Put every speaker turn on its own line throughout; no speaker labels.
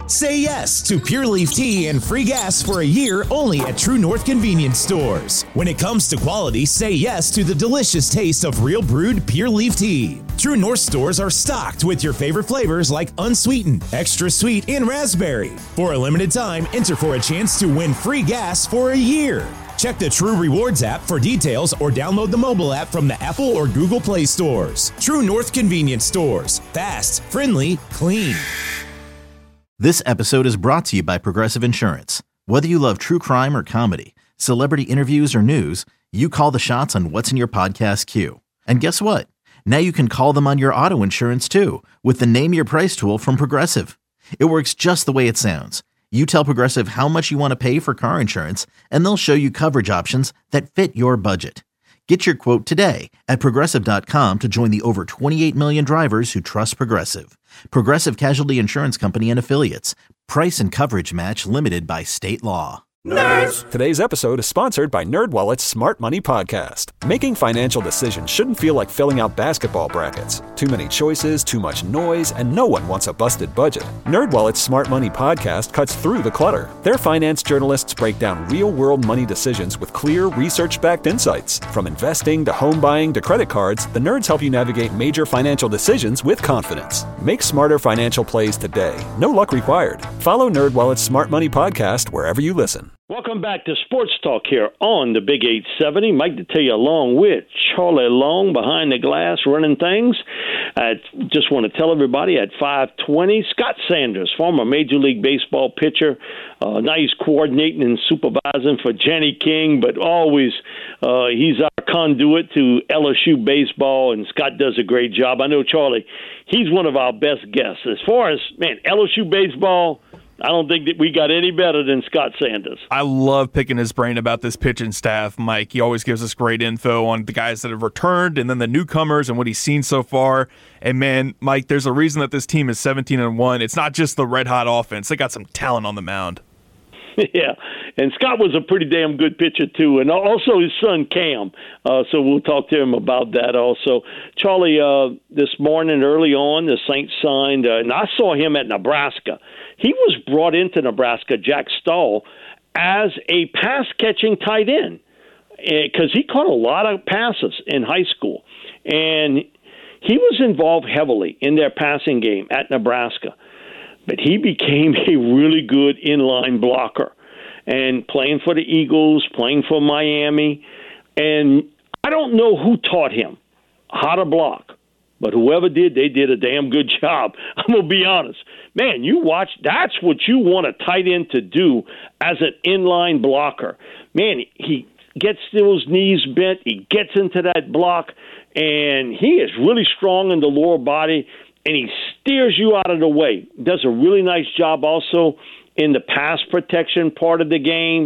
Say yes to Pure Leaf Tea and free gas for a year only at True North Convenience Stores. When it comes to quality, say yes to the delicious taste of real brewed Pure Leaf Tea. True North stores are stocked with your favorite flavors like unsweetened, extra sweet, and raspberry. For a limited time, enter for a chance to win free gas for a year. Check the True Rewards app for details or download the mobile app from the Apple or Google Play stores. True North Convenience Stores. Fast, friendly, clean.
This episode is brought to you by Progressive Insurance. Whether you love true crime or comedy, celebrity interviews or news, you call the shots on what's in your podcast queue. And guess what? Now you can call them on your auto insurance too with the Name Your Price tool from Progressive. It works just the way it sounds. You tell Progressive how much you want to pay for car insurance, and they'll show you coverage options that fit your budget. Get your quote today at Progressive.com to join the over 28 million drivers who trust Progressive. Progressive Casualty Insurance Company and Affiliates. Price and coverage match limited by state law.
Nerds! Today's episode is sponsored by NerdWallet's Smart Money Podcast. Making financial decisions shouldn't feel like filling out basketball brackets. Too many choices, too much noise, and no one wants a busted budget. NerdWallet's Smart Money Podcast cuts through the clutter. Their finance journalists break down real-world money decisions with clear, research-backed insights. From investing to home buying to credit cards, the nerds help you navigate major financial decisions with confidence. Make smarter financial plays today. No luck required. Follow NerdWallet's Smart Money Podcast wherever you listen.
Welcome back to Sports Talk here on the Big 870. Mike Detillier along with Charlie Long behind the glass running things. I just want to tell everybody at 5:20, Scott Sanders, former Major League Baseball pitcher. Now he's coordinating and supervising for Jenny King, but always he's our conduit to LSU baseball, and Scott does a great job. I know, Charlie, he's one of our best guests. As far as, LSU baseball, I don't think that we got any better than Scott Sanders.
I love picking his brain about this pitching staff, Mike. He always gives us great info on the guys that have returned and then the newcomers and what he's seen so far. And, man, Mike, there's a reason that this team is 17-1. It's not just the red-hot offense. They got some talent on the mound.
Yeah, and Scott was a pretty damn good pitcher, too, and also his son, Cam. So we'll talk to him about that also. Charlie, this morning early on, the Saints signed, and I saw him at Nebraska. He was brought into Nebraska, Jack Stahl, as a pass-catching tight end because he caught a lot of passes in high school. And he was involved heavily in their passing game at Nebraska. But he became a really good inline blocker and playing for the Eagles, playing for Miami. And I don't know who taught him how to block. But whoever did, they did a damn good job. I'm going to be honest. Man, you watch, that's what you want a tight end to do as an inline blocker. Man, he gets those knees bent, he gets into that block, and he is really strong in the lower body, and he steers you out of the way. Does a really nice job also in the pass protection part of the game.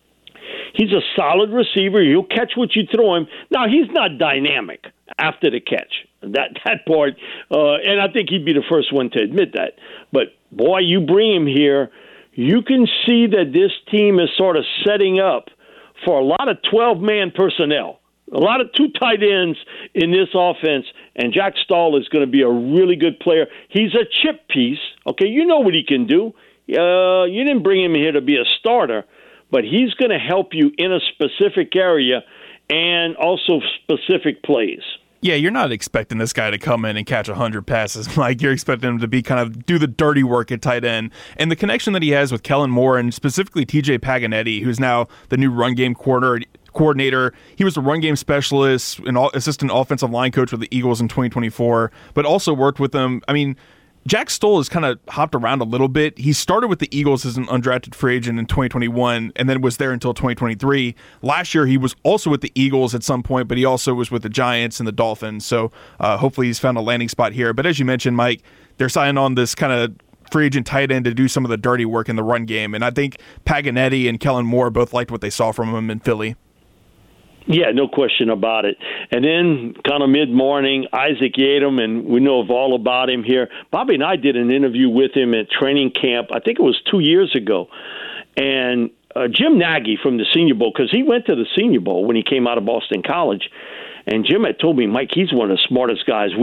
He's a solid receiver. He'll catch what you throw him. Now, he's not dynamic after the catch. That part, and I think he'd be the first one to admit that. But, boy, you bring him here, you can see that this team is sort of setting up for a lot of 12-man personnel, a lot of two tight ends in this offense, and Jack Stahl is going to be a really good player. He's a chip piece, okay? You know what he can do. You didn't bring him here to be a starter, but he's going to help you in a specific area and also specific plays.
Yeah, you're not expecting this guy to come in and catch 100 passes, Mike. You're expecting him to be kind of do the dirty work at tight end. And the connection that he has with Kellen Moore and specifically TJ Paganetti, who's now the new run game coordinator. He was a run game specialist and assistant offensive line coach with the Eagles in 2024, but also worked with them. I mean, Jack Stoll has kind of hopped around a little bit. He started with the Eagles as an undrafted free agent in 2021 and then was there until 2023. Last year, he was also with the Eagles at some point, but he also was with the Giants and the Dolphins. So hopefully he's found a landing spot here. But as you mentioned, Mike, they're signing on this kind of free agent tight end to do some of the dirty work in the run game. And I think Paganetti and Kellen Moore both liked what they saw from him in Philly.
Yeah, no question about it. And then kind of mid-morning, Isaac Yadam, and we know all about him here. Bobby and I did an interview with him at training camp, I think it was 2 years ago. And Jim Nagy from the Senior Bowl, because he went to the Senior Bowl when he came out of Boston College. And Jim had told me, Mike, he's one of the smartest guys we've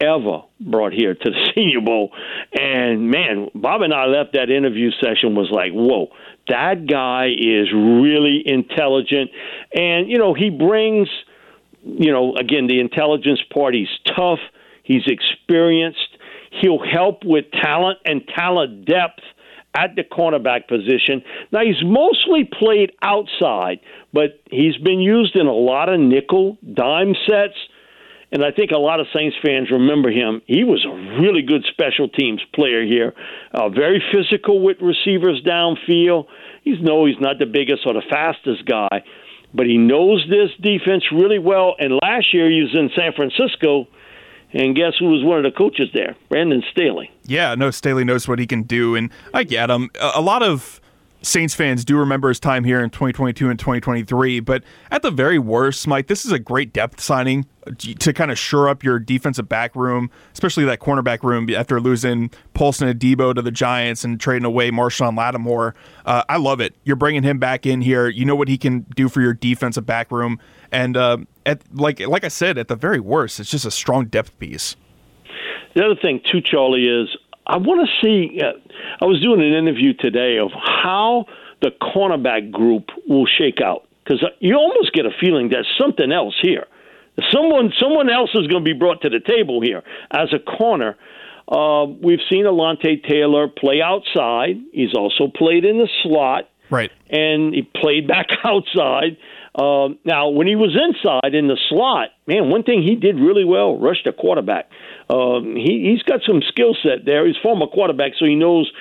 ever brought here to the Senior Bowl. And, man, Bob and I left that interview session was like, whoa, that guy is really intelligent. And, he brings, again, the intelligence part. He's tough. He's experienced. He'll help with talent and talent depth at the cornerback position. Now, he's mostly played outside, but he's been used in a lot of nickel, dime sets, and I think a lot of Saints fans remember him. He was a really good special teams player here, very physical with receivers downfield. He's not the biggest or the fastest guy, but he knows this defense really well, and last year he was in San Francisco. And guess who was one of the coaches there? Brandon Staley.
Yeah, no, Staley knows what he can do, and I get him. A lot of Saints fans do remember his time here in 2022 and 2023, but at the very worst, Mike, this is a great depth signing to kind of shore up your defensive back room, especially that cornerback room after losing Paulson and Debo to the Giants and trading away Marshawn Lattimore. I love it. You're bringing him back in here. You know what he can do for your defensive back room. And like I said, at the very worst, it's just a strong depth piece.
The other thing, too, Charlie, is I want to see I was doing an interview today of how the cornerback group will shake out, because you almost get a feeling there's something else here. Someone else is going to be brought to the table here as a corner. We've seen Alontae Taylor play outside. He's also played in the slot.
Right.
And he played back outside. Now, when he was inside in the slot, man, one thing he did really well, rush the quarterback. He's got some skill set there. He's a former quarterback, so he knows,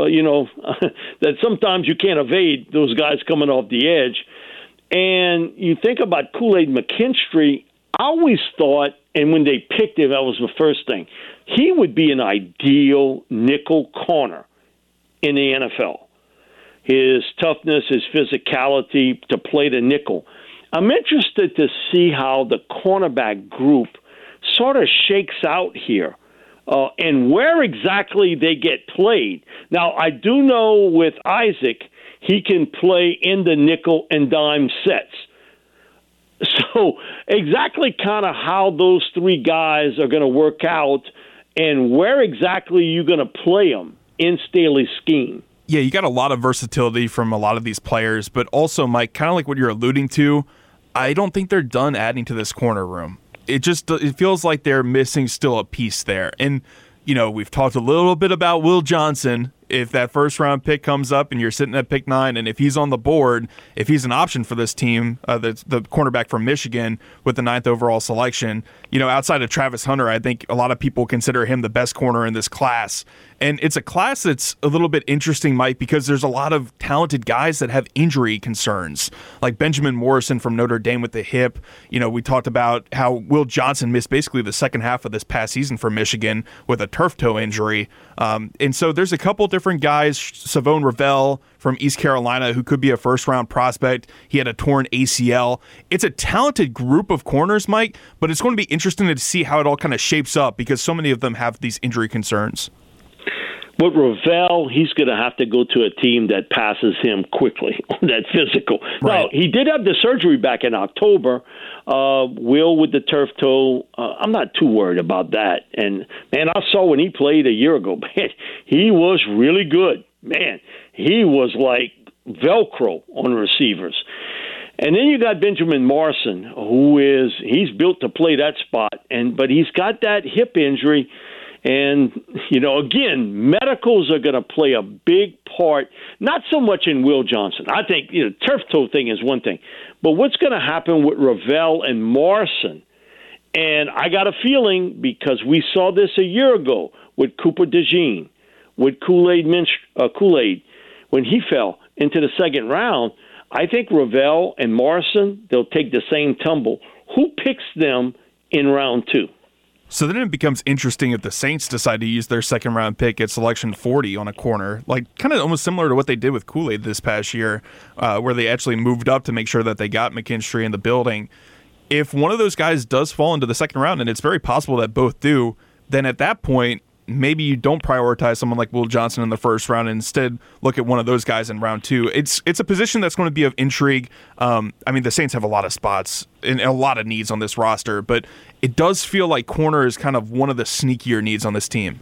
that sometimes you can't evade those guys coming off the edge. And you think about Kool-Aid McKinstry, I always thought, and when they picked him, that was the first thing, he would be an ideal nickel corner in the NFL. His toughness, his physicality to play the nickel. I'm interested to see how the cornerback group sort of shakes out here and where exactly they get played. Now, I do know with Isaac, he can play in the nickel and dime sets. So exactly kind of how those three guys are going to work out and where exactly you're going to play them in Staley's scheme.
Yeah, you got a lot of versatility from a lot of these players, but also, Mike, kind of like what you're alluding to, I don't think they're done adding to this corner room. It feels like they're missing still a piece there. And, we've talked a little bit about Will Johnson. If that first-round pick comes up and you're sitting at pick 9, and if he's on the board, if he's an option for this team, the cornerback from Michigan with the 9th overall selection, outside of Travis Hunter, I think a lot of people consider him the best corner in this class. And it's a class that's a little bit interesting, Mike, because there's a lot of talented guys that have injury concerns, like Benjamin Morrison from Notre Dame with the hip. We talked about how Will Johnson missed basically the second half of this past season for Michigan with a turf toe injury. And so there's a couple different guys, Savone Ravel from East Carolina, who could be a first-round prospect. He had a torn ACL. It's a talented group of corners, Mike, but it's going to be interesting to see how it all kind of shapes up because so many of them have these injury concerns.
With Ravel, he's going to have to go to a team that passes him quickly on that physical. Right. Now, he did have the surgery back in October. Will with the turf toe, I'm not too worried about that. And, man, I saw when he played a year ago, man, he was really good. Man, he was like Velcro on receivers. And then you got Benjamin Morrison, he's built to play that spot, but he's got that hip injury. And, again, medicals are going to play a big part, not so much in Will Johnson. I think, turf toe thing is one thing. But what's going to happen with Ravel and Morrison? And I got a feeling, because we saw this a year ago with Cooper DeJean, with Kool-Aid, when he fell into the second round, I think Ravel and Morrison, they'll take the same tumble. Who picks them in round 2?
So then it becomes interesting if the Saints decide to use their second-round pick at selection 40 on a corner, like kind of almost similar to what they did with Kool-Aid this past year, where they actually moved up to make sure that they got McKinstry in the building. If one of those guys does fall into the second round, and it's very possible that both do, then at that point, maybe you don't prioritize someone like Will Johnson in the first round and instead look at one of those guys in round 2. It's a position that's going to be of intrigue. The Saints have a lot of spots and a lot of needs on this roster, but it does feel like corner is kind of one of the sneakier needs on this team.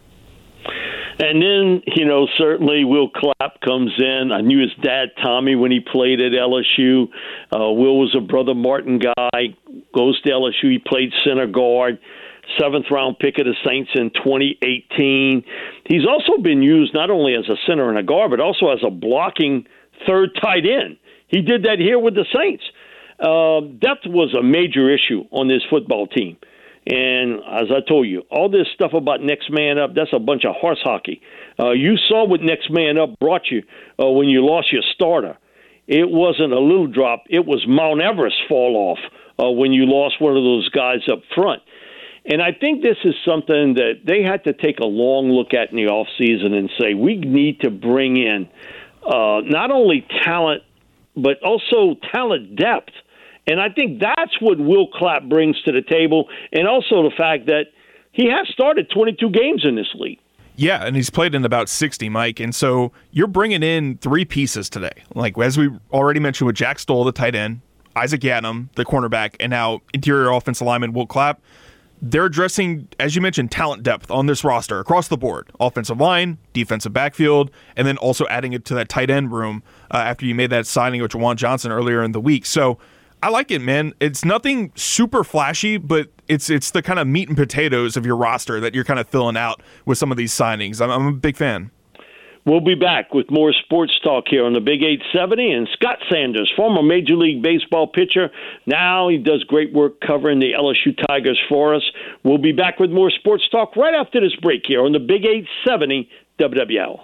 And then, certainly Will Clapp comes in. I knew his dad, Tommy, when he played at LSU. Will was a Brother Martin guy, goes to LSU. He played center guard, 7th-round pick of the Saints in 2018. He's also been used not only as a center and a guard, but also as a blocking third tight end. He did that here with the Saints. Depth was a major issue on this football team. And as I told you, all this stuff about next man up, that's a bunch of horse hockey. You saw what next man up brought you when you lost your starter. It wasn't a little drop. It was Mount Everest fall off when you lost one of those guys up front. And I think this is something that they had to take a long look at in the offseason and say, we need to bring in not only talent, but also talent depth. And I think that's what Will Clapp brings to the table, and also the fact that he has started 22 games in this league.
Yeah, and he's played in about 60, Mike. And so you're bringing in 3 pieces today. Like, as we already mentioned with Jack Stoll, the tight end, Isaac Yadam, the cornerback, and now interior offensive lineman Will Clapp. They're addressing, as you mentioned, talent depth on this roster across the board. Offensive line, defensive backfield, and then also adding it to that tight end room after you made that signing with Juwan Johnson earlier in the week. So I like it, man. It's nothing super flashy, but it's the kind of meat and potatoes of your roster that you're kind of filling out with some of these signings. I'm a big fan.
We'll be back with more sports talk here on the Big 870. And Scott Sanders, former Major League Baseball pitcher, now he does great work covering the LSU Tigers for us. We'll be back with more sports talk right after this break here on the Big 870 WWL.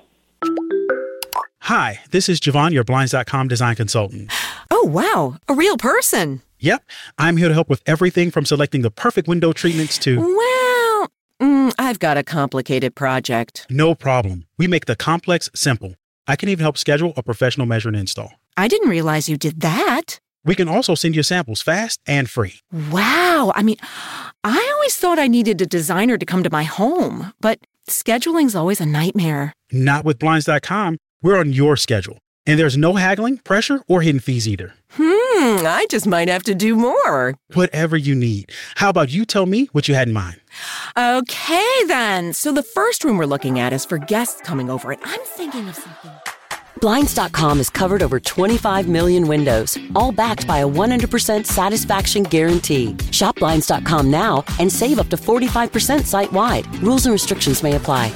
Hi, this is Javon, your Blinds.com design consultant.
Oh, wow. A real person.
Yep. I'm here to help with everything from selecting the perfect window treatments to...
Well, I've got a complicated project.
No problem. We make the complex simple. I can even help schedule a professional measure and install.
I didn't realize you did that.
We can also send you samples fast and free.
Wow. I always thought I needed a designer to come to my home, but scheduling's always a nightmare.
Not with Blinds.com. We're on your schedule. And there's no haggling, pressure, or hidden fees either.
I just might have to do more.
Whatever you need. How about you tell me what you had in mind?
Okay, then. So the first room we're looking at is for guests coming over, and I'm thinking of something.
Blinds.com has covered over 25 million windows, all backed by a 100% satisfaction guarantee. Shop Blinds.com now and save up to 45% site-wide. Rules and restrictions may apply.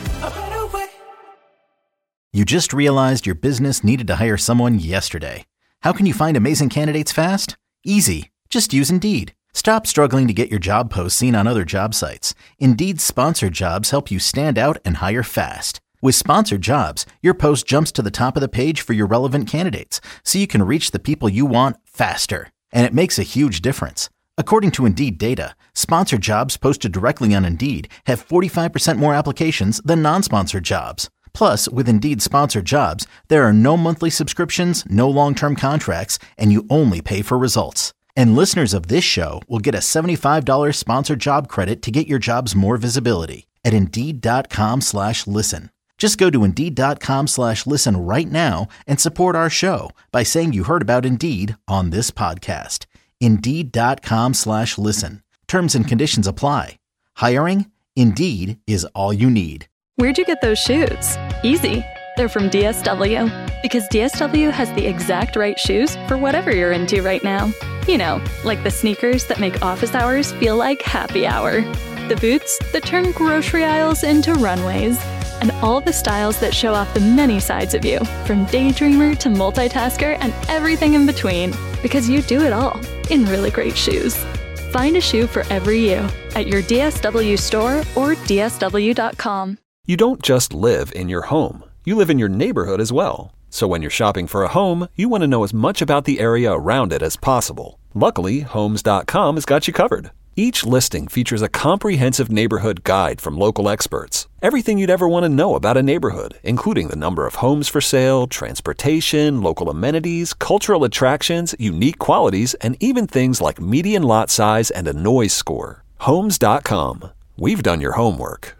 You just realized your business needed to hire someone yesterday. How can you find amazing candidates fast? Easy. Just use Indeed. Stop struggling to get your job posts seen on other job sites. Indeed's sponsored jobs help you stand out and hire fast. With sponsored jobs, your post jumps to the top of the page for your relevant candidates, so you can reach the people you want faster. And it makes a huge difference. According to Indeed data, sponsored jobs posted directly on Indeed have 45% more applications than non-sponsored jobs. Plus, with Indeed sponsored jobs, there are no monthly subscriptions, no long-term contracts, and you only pay for results. And listeners of this show will get a $75 sponsored job credit to get your jobs more visibility at Indeed.com/listen. Just go to Indeed.com/listen right now and support our show by saying you heard about Indeed on this podcast. Indeed.com/listen. Terms and conditions apply. Hiring? Indeed is all you need.
Where'd you get those shoes? Easy. They're from DSW. Because DSW has the exact right shoes for whatever you're into right now. You know, like the sneakers that make office hours feel like happy hour. The boots that turn grocery aisles into runways. And all the styles that show off the many sides of you, from daydreamer to multitasker and everything in between. Because you do it all in really great shoes. Find a shoe for every you at your DSW store or DSW.com.
You don't just live in your home. You live in your neighborhood as well. So when you're shopping for a home, you want to know as much about the area around it as possible. Luckily, Homes.com has got you covered. Each listing features a comprehensive neighborhood guide from local experts. Everything you'd ever want to know about a neighborhood, including the number of homes for sale, transportation, local amenities, cultural attractions, unique qualities, and even things like median lot size and a noise score. Homes.com. We've done your homework.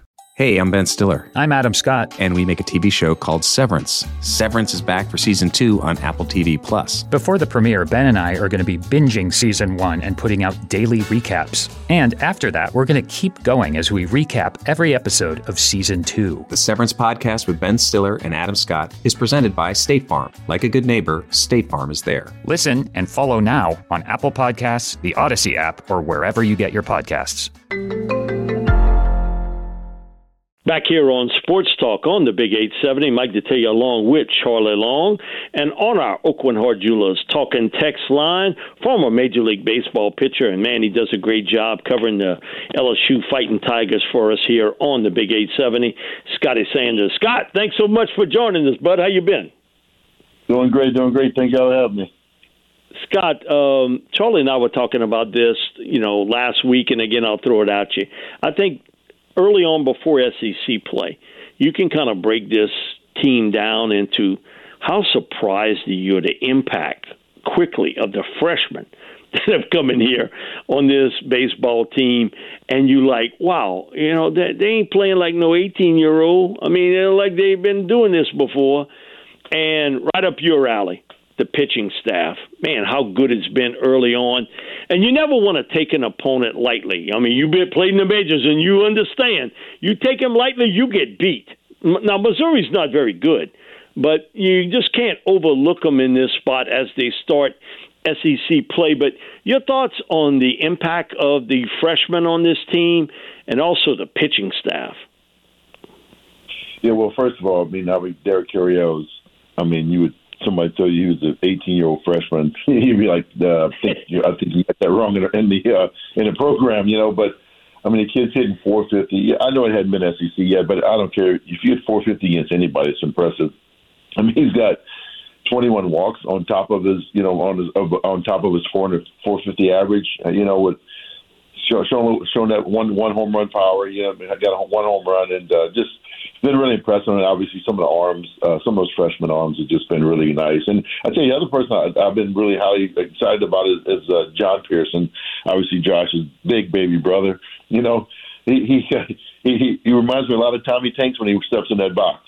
Hey, I'm Ben Stiller.
I'm Adam Scott.
And we make a TV show called Severance. Severance is back for Season 2 on Apple TV+.
Before the premiere, Ben and I are going to be binging Season 1 and putting out daily recaps. And after that, we're going to keep going as we recap every episode of Season 2.
The Severance podcast with Ben Stiller and Adam Scott is presented by State Farm. Like a good neighbor, State Farm is there.
Listen and follow now on Apple Podcasts, the Odyssey app, or wherever you get your podcasts.
Back here on Sports Talk on the Big 870, Mike Detillier along with Charlie Long. And on our Aucoin Hart Jewelers Talking Text line, former Major League Baseball pitcher, and man, he does a great job covering the LSU Fighting Tigers for us here on the Big 870, Scotty Sanders. Scott, thanks so much for joining us, bud. How you been?
Doing great. Thank y'all for having me.
Scott, Charlie and I were talking about this, last week, and again, I'll throw it at you. I think early on before SEC play, you can kind of break this team down into how surprised are you at the impact quickly of the freshmen that have come in here on this baseball team, and you like, wow, they ain't playing like no 18-year-old. I mean, they're like they've been doing this before, and right up your alley. The pitching staff, man, how good it's been early on. And you never want to take an opponent lightly. I mean, you've played in the majors and you understand. You take them lightly, you get beat. Now, Missouri's not very good, but you just can't overlook them in this spot as they start SEC play. But your thoughts on the impact of the freshmen on this team and also the pitching staff?
Yeah, well, first of all, Derek Carrios, somebody told you he was an 18-year-old freshman, he'd be like, I think you got that wrong in the program, But the kid's hitting 450. I know it hadn't been SEC yet, but I don't care if you hit 450 against anybody. It's impressive. He's got 21 walks on top of his, on top of his 450 average. With showing that one home run power. Got one home run and just. Been really impressive, and obviously some of the arms, some of those freshman arms have just been really nice. And I tell you, the other person I've been really highly excited about is John Pearson. Obviously, Josh's big baby brother. He reminds me a lot of Tommy Tanks when he steps in that box.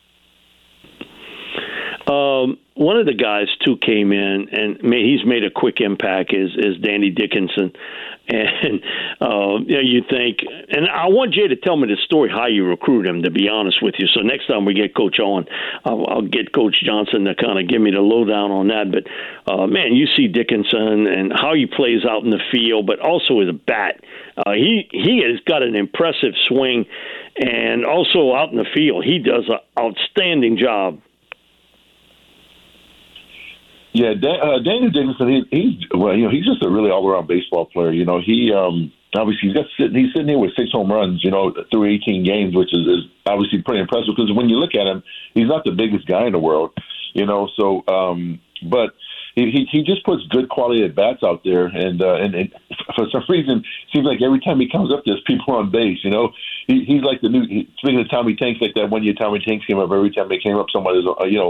One of the guys too came in, and he's made a quick impact. Is Danny Dickinson, and you think, and I want Jay to tell me the story how you recruit him. To be honest with you, so next time we get Coach on, I'll get Coach Johnson to kind of give me the lowdown on that. But man, you see Dickinson and how he plays out in the field, but also with a bat. He has got an impressive swing, and also out in the field, he does an outstanding job.
Yeah, Daniel Dickinson. He's just a really all-around baseball player. He obviously he's sitting here with 6 home runs. Through 18 games, which is obviously pretty impressive. Because when you look at him, he's not the biggest guy in the world. So but he just puts good quality at bats out there, and for some reason, it seems like every time he comes up, there's people on base. He's like the new. Speaking of Tommy Tanks, like that one year Tommy Tanks came up. Every time they came up, somebody's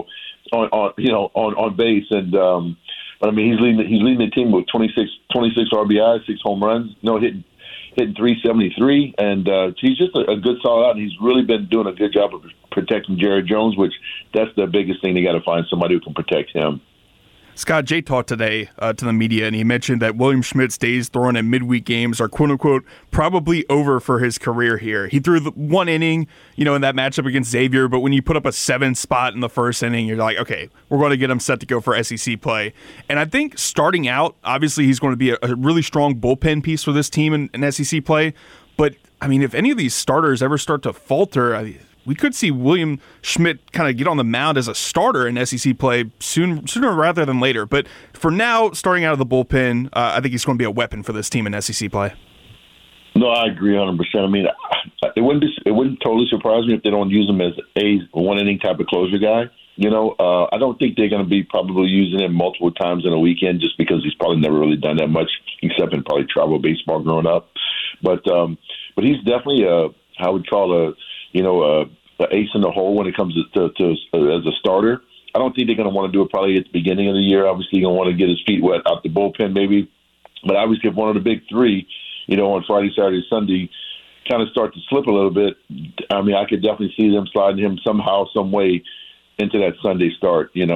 on base, and but he's leading the team with 26 RBIs, 6 home runs, hitting 373, and he's just a good solid out, and he's really been doing a good job of protecting Jared Jones, which that's the biggest thing. They got to find somebody who can protect him.
Scott, Jay talked today to the media, and he mentioned that William Schmidt's days throwing in midweek games are, quote-unquote, probably over for his career here. He threw the 1 inning, in that matchup against Xavier, but when you put up a 7 spot in the first inning, you're like, okay, we're going to get him set to go for SEC play. And I think starting out, obviously he's going to be a really strong bullpen piece for this team in SEC play. But, if any of these starters ever start to falter, we could see William Schmidt kind of get on the mound as a starter in SEC play sooner rather than later. But for now, starting out of the bullpen, I think he's going to be a weapon for this team in SEC play.
No, I agree 100%. It wouldn't totally surprise me if they don't use him as a 1-inning type of closure guy. I don't think they're going to be probably using him multiple times in a weekend just because he's probably never really done that much except in probably travel baseball growing up. But he's definitely I would call the ace in the hole when it comes to as a starter. I don't think they're going to want to do it probably at the beginning of the year. Obviously, he's going to want to get his feet wet out the bullpen maybe. But obviously, if one of the big three, on Friday, Saturday, Sunday kind of start to slip a little bit, I mean, I could definitely see them sliding him somehow, some way into that Sunday start, and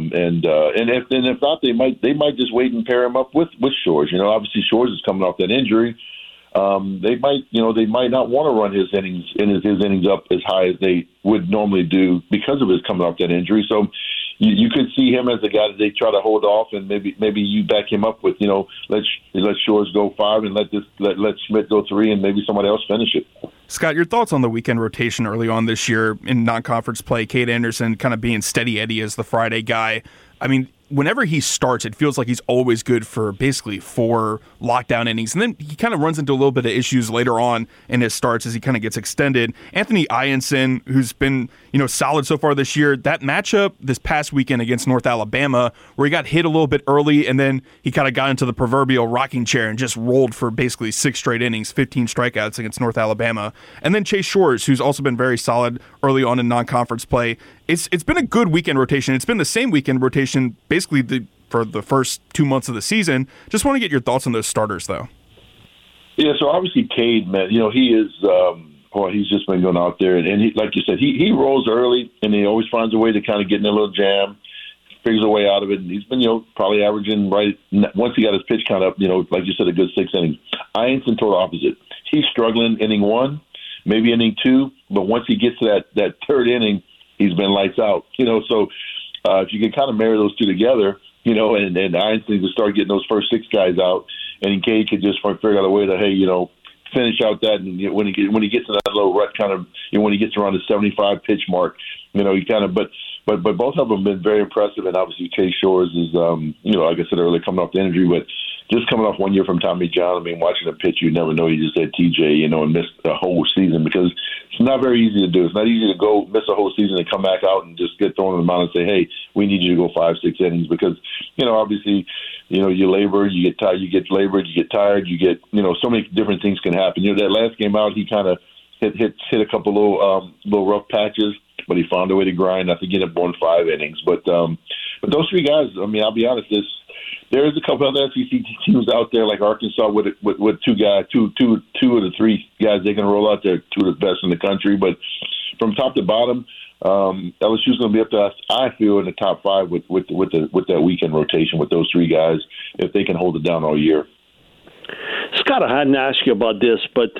if not, they might just wait and pair him up with Shores. Obviously Shores is coming off that injury. They might not want to run his innings up as high as they would normally do because of his coming off that injury. So you could see him as a guy that they try to hold off, and maybe you back him up with let Shores go 5 and let Schmidt go 3, and maybe somebody else finish it.
Scott, your thoughts on the weekend rotation early on this year in non-conference play? Cade Anderson kind of being steady Eddie as the Friday guy. I mean, whenever he starts, it feels like he's always good for basically 4 lockdown innings. And then he kind of runs into a little bit of issues later on in his starts as he kind of gets extended. Anthony Ianson, who's been, solid so far this year, that matchup this past weekend against North Alabama, where he got hit a little bit early and then he kind of got into the proverbial rocking chair and just rolled for basically 6 straight innings, 15 strikeouts against North Alabama. And then Chase Shores, who's also been very solid early on in non-conference play. It's been a good weekend rotation. It's been the same weekend rotation basically for the first 2 months of the season. Just want to get your thoughts on those starters, though.
Yeah, so obviously Cade, man, he is he's just been going out there, and he, like you said, he rolls early, and he always finds a way to kind of get in a little jam, figures a way out of it, and he's been, probably averaging right, once he got his pitch count up, like you said, a good 6 innings. Ianson total opposite. He's struggling inning 1, maybe inning 2, but once he gets to that third inning, he's been lights out, so if you can kind of marry those two together, and Ianson can start getting those first 6 guys out, and Cade could just figure out a way to, finish out that, and when he gets in that little rut, kind of, when he gets around the 75 pitch mark, he kind of, but both of them have been very impressive, and obviously Chase Shores is, like I said earlier, coming off the injury, but just coming off 1 year from Tommy John. I mean, watching him pitch, you never know. He just had TJ, and missed a whole season because it's not very easy to do. It's not easy to go miss a whole season and come back out and just get thrown in the mound and say, hey, we need you to go 5-6 innings because, obviously, you labor, you get tired, you get labored, you get tired, you get, so many different things can happen. That last game out, he kind of hit a couple little rough patches, but he found a way to grind. I think he ended up going 5 innings. But those 3 guys, I mean, I'll be honest, there is a couple other SEC teams out there like Arkansas with 2 guys, two of the 3 guys they can roll out there, 2 of the best in the country. But from top to bottom, LSU's going to be up there, I feel, in the top 5 with that weekend rotation with those 3 guys if they can hold it down all year.
Scott, I hadn't asked you about this, but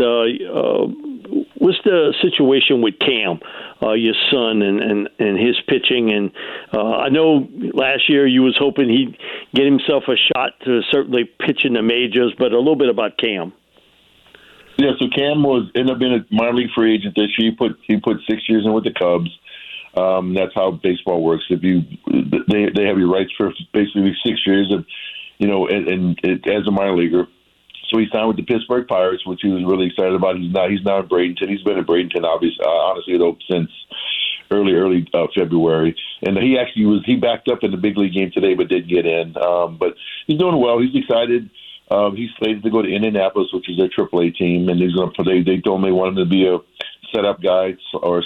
what's the situation with Cam, your son, and his pitching? And I know last year you was hoping he'd get himself a shot to certainly pitch in the majors, but a little bit about Cam.
Yeah, so Cam ended up being a minor league free agent this year. He put 6 years in with the Cubs. That's how baseball works. They have your rights for basically 6 years of, and as a minor leaguer. So he signed with the Pittsburgh Pirates, which he was really excited about. He's now in Bradenton. He's been in Bradenton, obviously, honestly, though, since early February. And he backed up in the big league game today, but didn't get in. But he's doing well. He's excited. He's slated to go to Indianapolis, which is their AAA team, and he's going to. They told me they want him to be a setup guy or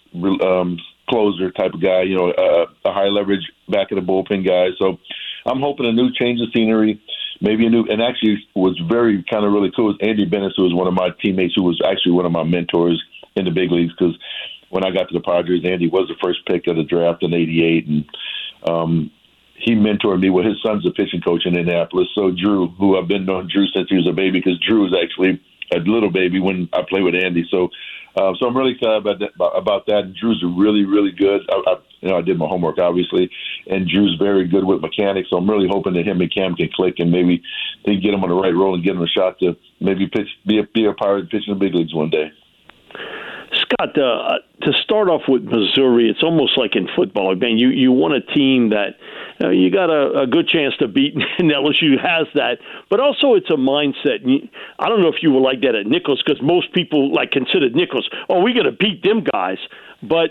/ closer type of guy. A high leverage back of the bullpen guy. So I'm hoping a new change of scenery. Maybe and actually was very kind of really cool was Andy Bennis, who was one of my teammates, who was actually one of my mentors in the big leagues, because when I got to the Padres, Andy was the first pick of the draft in '88, and he mentored me. His son's a pitching coach in Indianapolis. So Drew, who I've been knowing Drew since he was a baby, because Drew was actually a little baby when I played with Andy. So I'm really excited about that. And Drew's really, really good. I did my homework, obviously, and Drew's very good with mechanics. So I'm really hoping that him and Cam can click, and maybe they get him on the right roll and get him a shot to maybe be a Pirate, pitch in the big leagues one day.
Scott, to start off with Missouri, it's almost like in football. Man, you want a team that you got a good chance to beat, and LSU has that. But also, it's a mindset. I don't know if you were like that at Nichols, because most people considered Nichols, we're going to beat them guys. But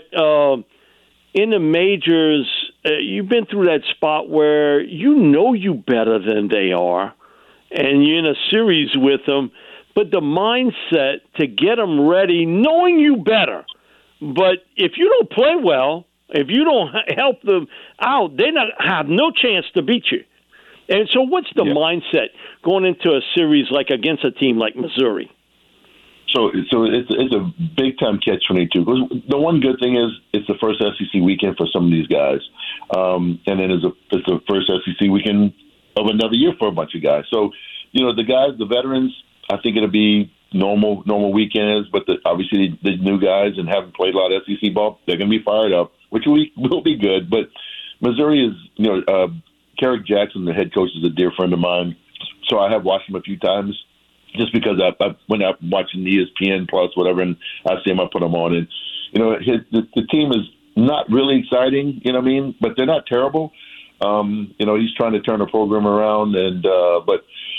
in the majors, you've been through that spot where you better than they are, and you're in a series with them. But the mindset to get them ready, knowing you better. But if you don't play well, if you don't help them out, they have no chance to beat you. And so what's the mindset going into a series like against a team like Missouri?
So it's a big time catch-22. The one good thing is it's the first SEC weekend for some of these guys, and then it's the first SEC weekend of another year for a bunch of guys. So, the guys, the veterans, I think it'll be normal weekends. But obviously the new guys and haven't played a lot of SEC ball, they're going to be fired up, which will be good. But Missouri is, Carrick Jackson, the head coach, is a dear friend of mine, so I have watched him a few times. Just because when I'm watching ESPN Plus, whatever, and I see him, I put him on. And, the team is not really exciting, but they're not terrible. He's trying to turn the program around. But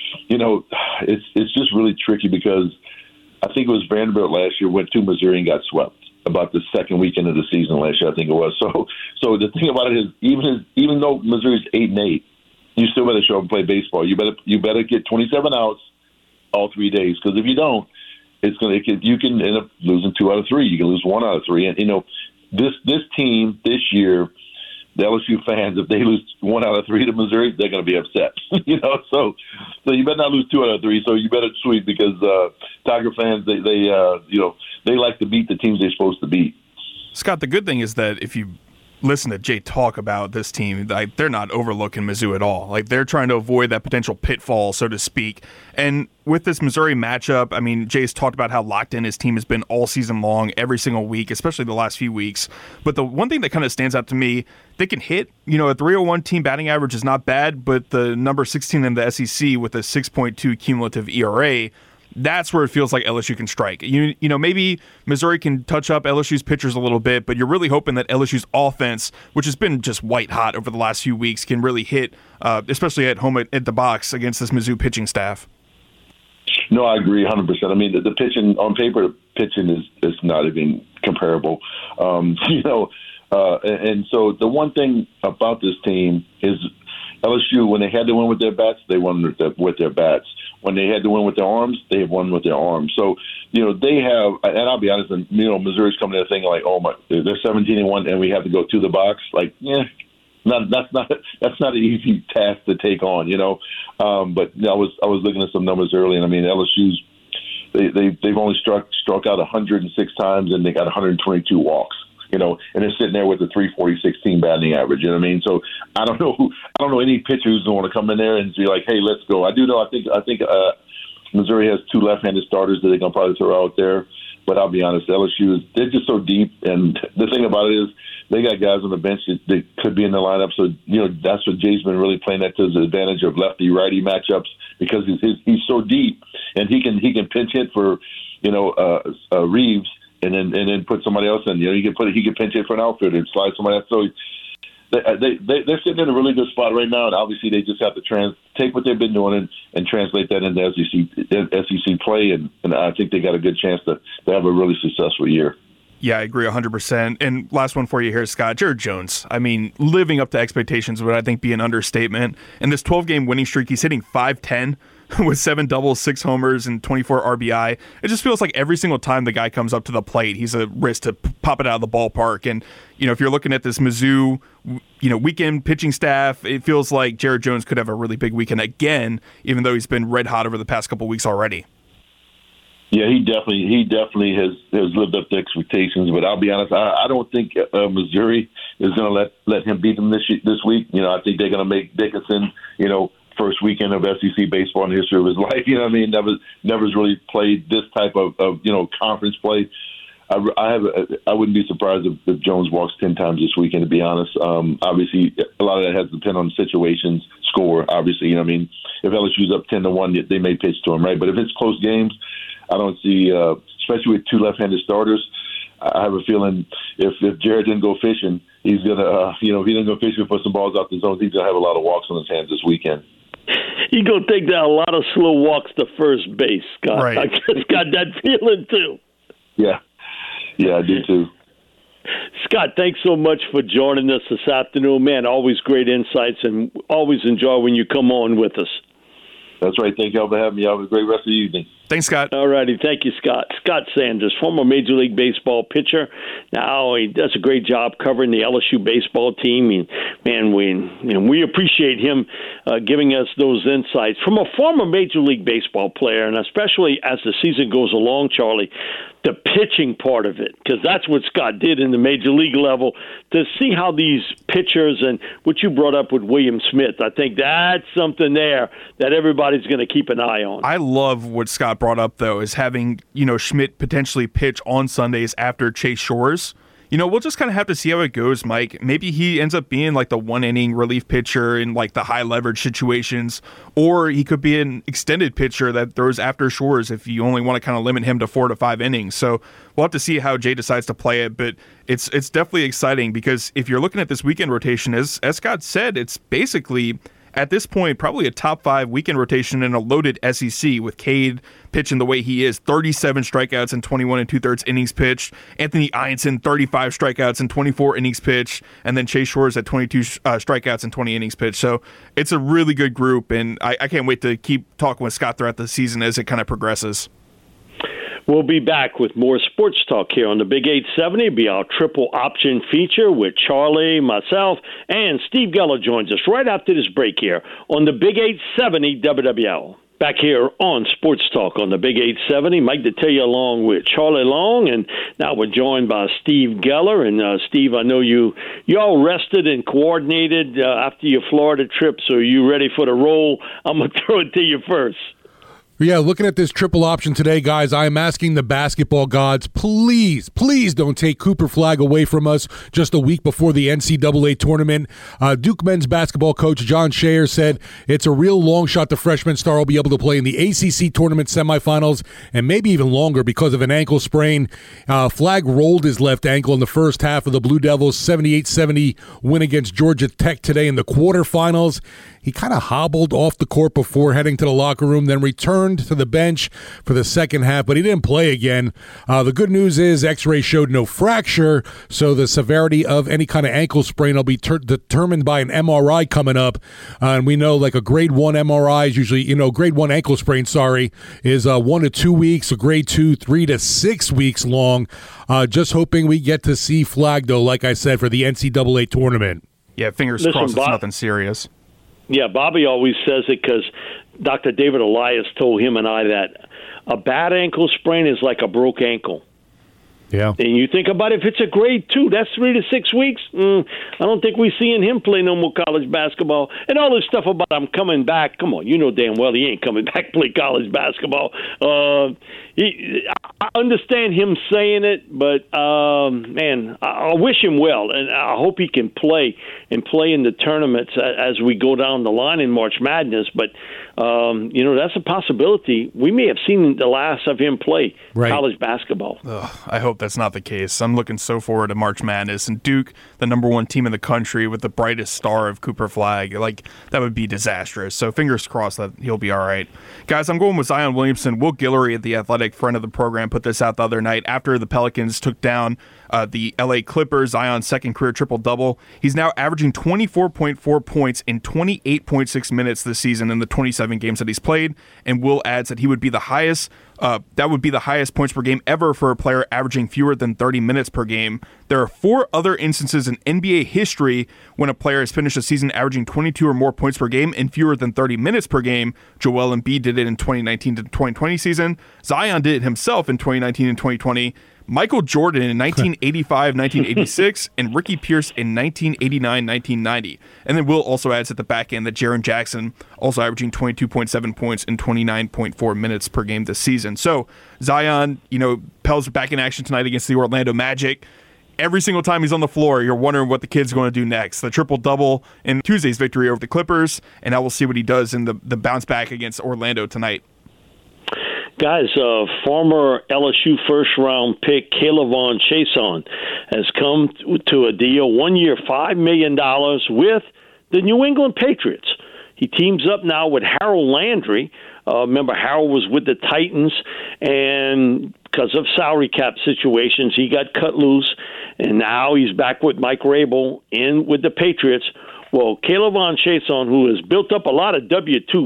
it's just really tricky because I think it was Vanderbilt last year went to Missouri and got swept about the second weekend of the season last year, I think it was. So the thing about it is even though Missouri's 8-8, you still better show up and play baseball. You better get 27 outs all 3 days, because if you don't, you can end up losing 2 out of 3. You can lose 1 out of 3, and this team this year, the LSU fans, if they lose 1 out of 3 to Missouri, they're going to be upset. So you better not lose 2 out of 3. So you better sweep, because Tiger fans they like to beat the teams they're supposed to beat.
Scott, the good thing is that if you listen to Jay talk about this team, they're not overlooking Mizzou at all. Like, they're trying to avoid that potential pitfall, so to speak. And with this Missouri matchup, I mean, Jay's talked about how locked in his team has been all season long, every single week, especially the last few weeks. But the one thing that kind of stands out to me, they can hit. A 301 team batting average is not bad, but the number 16 in the SEC with a 6.2 cumulative ERA, that's where it feels like LSU can strike. Maybe Missouri can touch up LSU's pitchers a little bit, but you're really hoping that LSU's offense, which has been just white hot over the last few weeks, can really hit, especially at home at the box against this Mizzou pitching staff.
No, I agree 100%. I mean, the pitching on paper, the pitching is not even comparable. And so the one thing about this team is LSU, when they had to win with their bats, they won with their bats. When they had to win with their arms, they have won with their arms. So, they have, and I'll be honest, Missouri's coming to the thing like, oh my, they're 17-1 and we have to go to the box. Like, that's not an easy task to take on, But I was looking at some numbers earlier, and I mean, LSU's they've only struck out 106 times, and they got 122 walks. And they're sitting there with a 346 team batting average. You know what I mean? So I don't know any pitcher who's going to come in there and be like, hey, let's go. I do know. I think Missouri has 2 left-handed starters that they're going to probably throw out there. But I'll be honest, LSU they're just so deep. And the thing about it is they got guys on the bench that could be in the lineup. So that's what Jay's been really playing at to his advantage of lefty-righty matchups, because he's so deep and he can pinch hit for Reeves. And then put somebody else in. He can pinch hit for an outfielder and slide somebody else. So they're sitting in a really good spot right now, and obviously they just have to take what they've been doing and translate that into SEC play, and I think they got a good chance to have a really successful year.
Yeah, I agree 100%. And last one for you here, Scott. Jared Jones, I mean, living up to expectations would, I think, be an understatement. In this 12-game winning streak, he's hitting .510 with 7 doubles, 6 homers, and 24 RBI. It just feels like every single time the guy comes up to the plate, he's a risk to pop it out of the ballpark. And, if you're looking at this Mizzou, weekend pitching staff, it feels like Jared Jones could have a really big weekend again, even though he's been red hot over the past couple weeks already.
Yeah, he definitely has lived up to expectations. But I'll be honest, I don't think Missouri is going to let him beat them this week. I think they're going to make Dickinson, first weekend of SEC baseball in the history of his life. You know what I mean? Never's really played this type of conference play. I wouldn't be surprised if Jones walks 10 times this weekend, to be honest. Obviously, a lot of that has to depend on the situations, score, obviously. You know what I mean? If LSU's up 10-1, they may pitch to him, right? But if it's close games, I don't see, especially with 2 left-handed starters, I have a feeling if Jared didn't go fishing, he's going to, if he didn't go fishing and put some balls out the zone, he's going to have a lot of walks on his hands this weekend.
He's going to take down a lot of slow walks to first base, Scott.
Right.
I just got that feeling, too.
Yeah, I do, too.
Scott, thanks so much for joining us this afternoon. Man, always great insights, and always enjoy when you come on with us.
That's right. Thank you all for having me. Have a great rest of the evening.
Thanks, Scott.
All righty. Thank you, Scott. Scott Sanders, former Major League Baseball pitcher. Now he does a great job covering the LSU baseball team. And, we appreciate him giving us those insights. From a former Major League Baseball player, and especially as the season goes along, Charlie, the pitching part of it, because that's what Scott did in the Major League level, to see how these pitchers and what you brought up with William Smith, I think that's something there that everybody's going to keep an eye on.
I love what Scott brought up, though, is having, Schmidt potentially pitch on Sundays after Chase Shores. We'll just kind of have to see how it goes, Mike. Maybe he ends up being like the one-inning relief pitcher in like the high-leverage situations, or he could be an extended pitcher that throws after Shores if you only want to kind of limit him to 4 to 5 innings. So we'll have to see how Jay decides to play it, but it's definitely exciting because if you're looking at this weekend rotation, as Scott said, it's basically at this point probably a top 5 weekend rotation in a loaded SEC with Cade pitching the way he is, 37 strikeouts and 21 2/3 innings pitched. Anthony Ianson, 35 strikeouts and 24 innings pitched, and then Chase Shores at 22 strikeouts and 20 innings pitched. So it's a really good group, and I can't wait to keep talking with Scott throughout the season as it kind of progresses.
We'll be back with more sports talk here on the Big 870. It'll be our triple option feature with Charlie, myself, and Steve Geller joins us right after this break here on the Big 870 WWL. Back here on Sports Talk on the Big 870. Mike Detillier along with Charlie Long, and now we're joined by Steve Geller. And Steve, I know you all rested and coordinated after your Florida trip, so you ready for the roll? I'm going to throw it to you first.
Yeah, looking at this triple option today, guys, I am asking the basketball gods, please don't take Cooper Flagg away from us just a week before the NCAA tournament. Duke men's basketball coach John Shayer said it's a real long shot the freshman star will be able to play in the ACC tournament semifinals and maybe even longer because of an ankle sprain. Flagg rolled his left ankle in the first half of the Blue Devils' 78-70 win against Georgia Tech today in the quarterfinals. He kind of hobbled off the court before heading to the locker room, then returned to the bench for the second half, but he didn't play again. The good news is X-ray showed no fracture, so the severity of any kind of ankle sprain will be determined by an MRI coming up. And we know like a grade 1 MRI is usually, grade 1 ankle sprain, is 1 to 2 weeks, a grade 2, 3 to 6 weeks long. Just hoping we get to see Flagg, though, like I said, for the NCAA tournament.
Yeah, fingers crossed it's nothing serious.
Yeah, Bobby always says it because Dr. David Elias told him and I that a bad ankle sprain is like a broke ankle.
Yeah.
And you think about it, if it's a grade 2, that's 3 to 6 weeks. I don't think we're seeing him play no more college basketball. And all this stuff about him coming back, come on, you know damn well he ain't coming back to play college basketball. I understand him saying it, but, man, I wish him well. And I hope he can play in the tournaments as we go down the line in March Madness. But, that's a possibility. We may have seen the last of him play college basketball.
I hope that's not the case. I'm looking so forward to March Madness. And Duke, the number 1 team in the country with the brightest star of Cooper Flagg, that would be disastrous. So fingers crossed that he'll be all right. Guys, I'm going with Zion Williamson. Will Guillory at The Athletic, friend of the program, put this out the other night after the Pelicans took down the LA Clippers. Zion's second career triple-double. He's now averaging 24.4 points in 28.6 minutes this season in the 27 games that he's played. And Will adds that he would be the highest that would be the highest points per game ever for a player averaging fewer than 30 minutes per game. There are 4 other instances in NBA history when a player has finished a season averaging 22 or more points per game in fewer than 30 minutes per game. Joel Embiid did it in 2019 to 2020 season. Zion did it himself in 2019 and 2020. Michael Jordan in 1985-1986, and Ricky Pierce in 1989-1990. And then Will also adds at the back end that Jaren Jackson also averaging 22.7 points in 29.4 minutes per game this season. So Zion, Pels are back in action tonight against the Orlando Magic. Every single time he's on the floor, you're wondering what the kid's going to do next. The triple-double in Tuesday's victory over the Clippers, and now we'll see what he does in the bounce back against Orlando tonight.
Guys, former LSU first-round pick K'Lavon Chaisson has come to a deal, 1 year, $5 million with the New England Patriots. He teams up now with Harold Landry. Remember, Harold was with the Titans, and because of salary cap situations, he got cut loose, and now he's back with Mike Rabel in with the Patriots. Well, K'Lavon Chaisson, who has built up a lot of W-2s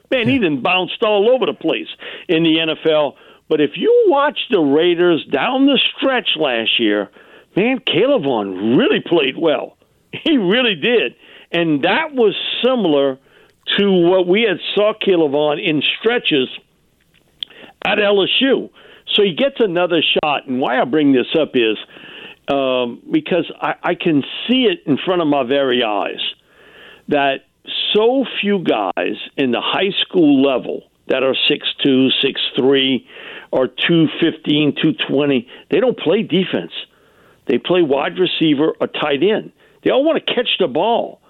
Man, he done bounced all over the place in the NFL. But if you watch the Raiders down the stretch last year, man, Caleb Vaughn really played well. He really did. And that was similar to what we had saw Caleb Vaughn in stretches at LSU. So he gets another shot. And why I bring this up is because I can see it in front of my very eyes that so few guys in the high school level that are 6'2", 6'3", or 215, 220, they don't play defense. They play wide receiver or tight end. They all want to catch the ball.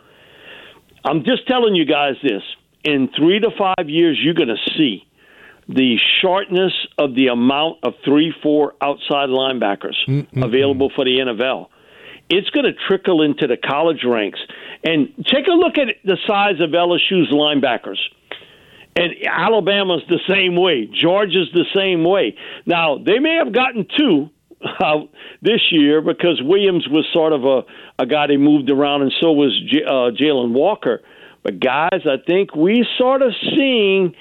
I'm just telling you guys this. In 3 to 5 years, you're going to see the shortness of the amount of 3-4 outside linebackers available for the NFL. It's going to trickle into the college ranks. And take a look at the size of LSU's linebackers. And Alabama's the same way. Georgia's the same way. Now, they may have gotten 2 this year because Williams was sort of a guy they moved around, and so was Jalen Walker. But, guys, I think we sort of seeing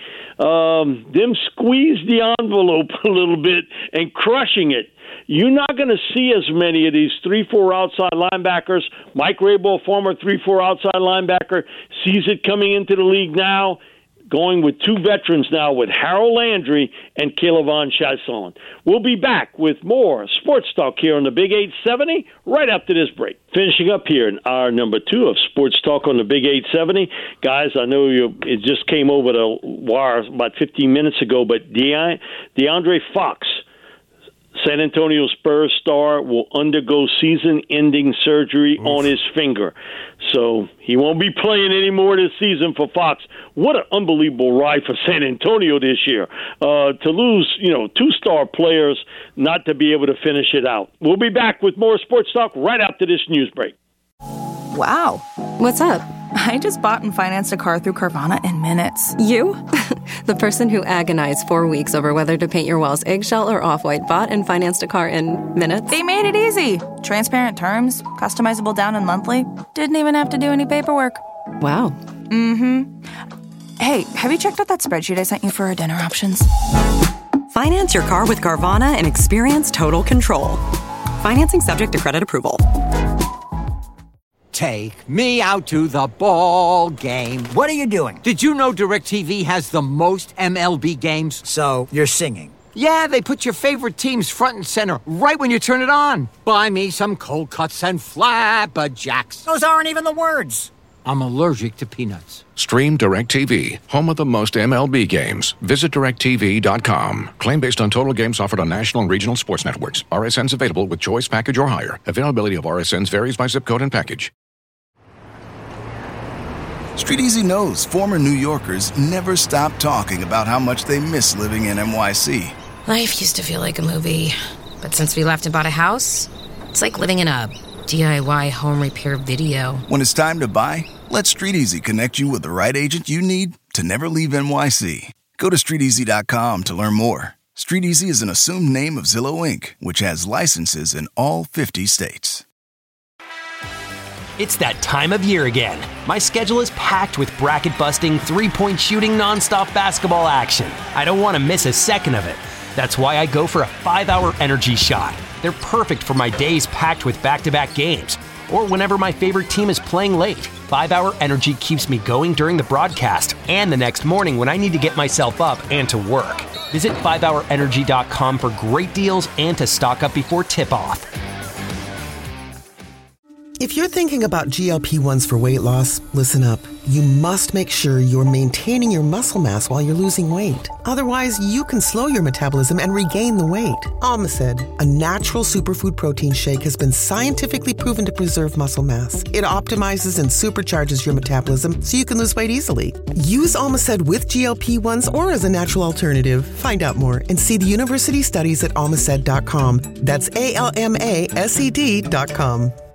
them squeeze the envelope a little bit and crushing it. You're not going to see as many of these 3-4 outside linebackers. Mike Rabel, former 3-4 outside linebacker, sees it coming into the league now, going with 2 veterans now with Harold Landry and Caleb Von Chasson. We'll be back with more Sports Talk here on the Big 870 right after this break. Finishing up here in hour number 2 of Sports Talk on the Big 870. Guys, I know it just came over the wire about 15 minutes ago, but DeAndre Fox, San Antonio Spurs star, will undergo season-ending surgery on his finger. So he won't be playing any more this season for Fox. What an unbelievable ride for San Antonio this year. To lose, 2-star players, not to be able to finish it out. We'll be back with more Sports Talk right after this news break.
Wow. What's up? I just bought and financed a car through Carvana in minutes.
You? The person who agonized 4 weeks over whether to paint your walls eggshell or off-white bought and financed a car in minutes?
They made it easy. Transparent terms, customizable down and monthly. Didn't even have to do any paperwork.
Wow.
Mm-hmm. Hey, have you checked out that spreadsheet I sent you for our dinner options?
Finance your car with Carvana and experience total control. Financing subject to credit approval.
Take me out to the ball game.
What are you doing?
Did you know DirecTV has the most MLB games?
So, you're singing.
Yeah, they put your favorite teams front and center right when you turn it on. Buy me some cold cuts and flapjacks.
Those aren't even the words.
I'm allergic to peanuts.
Stream DirecTV, home of the most MLB games. Visit DirecTV.com. Claim based on total games offered on national and regional sports networks. RSNs available with choice package or higher. Availability of RSNs varies by zip code and package.
StreetEasy knows former New Yorkers never stop talking about how much they miss living in NYC.
Life used to feel like a movie, but since we left and bought a house, it's like living in a DIY home repair video.
When it's time to buy, let StreetEasy connect you with the right agent you need to never leave NYC. Go to StreetEasy.com to learn more. StreetEasy is an assumed name of Zillow Inc., which has licenses in all 50 states.
It's that time of year again. My schedule is packed with bracket-busting, three-point shooting, nonstop basketball action. I don't want to miss a second of it. That's why I go for a 5-hour energy shot. They're perfect for my days packed with back-to-back games, or whenever my favorite team is playing late. 5-hour energy keeps me going during the broadcast and the next morning when I need to get myself up and to work. Visit 5hourenergy.com for great deals and to stock up before tip-off.
If you're thinking about GLP-1s for weight loss, listen up. You must make sure you're maintaining your muscle mass while you're losing weight. Otherwise, you can slow your metabolism and regain the weight. Almacid, a natural superfood protein shake, has been scientifically proven to preserve muscle mass. It optimizes and supercharges your metabolism so you can lose weight easily. Use Almacid with GLP-1s or as a natural alternative. Find out more and see the university studies at almacid.com. That's ALMASED.com.